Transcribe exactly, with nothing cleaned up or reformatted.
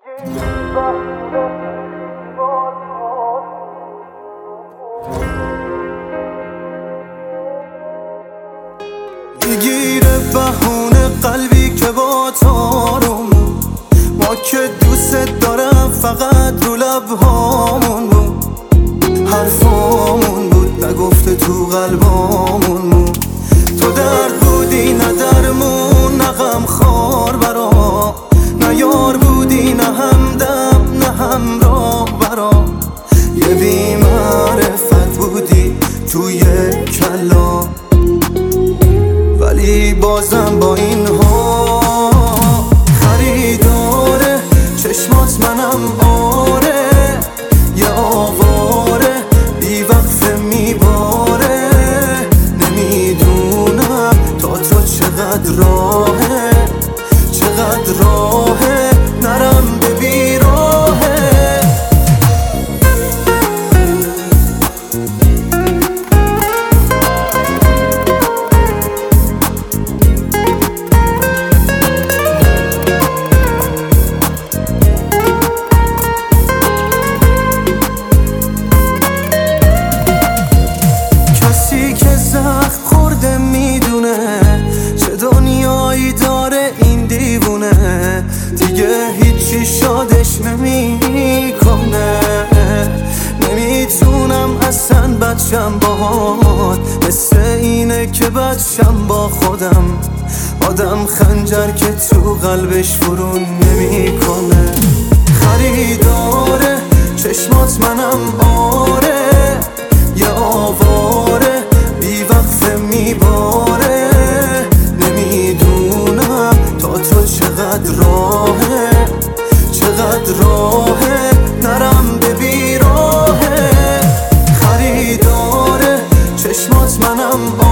میگیره بهونه قلبی که با تارم ما که دوست دارم فقط رو لبهامون بود، حرفامون بود نگفته تو قلبامون بود. تو درد بودی نه درمون، نه غم خار برا، نه یار بودی نه همدم نه همراه برا. یه بی معرفت بودی توی کلا، ولی بازم با این ها خریداره چشمات منم آره. یه آواره بی وقفه میباره، نمیدونم تا تو چقدر راهه چقدر راهه نرم به بیراهه. خورده میدونه چه دنیایی داره این دیوونه، دیگه هیچی شادش نمیکنه. نمیتونم اصلا بچم باهات، مثل اینه که بچم با خودم. آدم خنجر که تو قلبش فرو نمیکنه. خریداره چشمات منم آره، یه آواره بی وقفه میباره، نمیدونم تا تو چقدر راهه چقدر راهه نرم به بیراهه. خریداره چشمات منم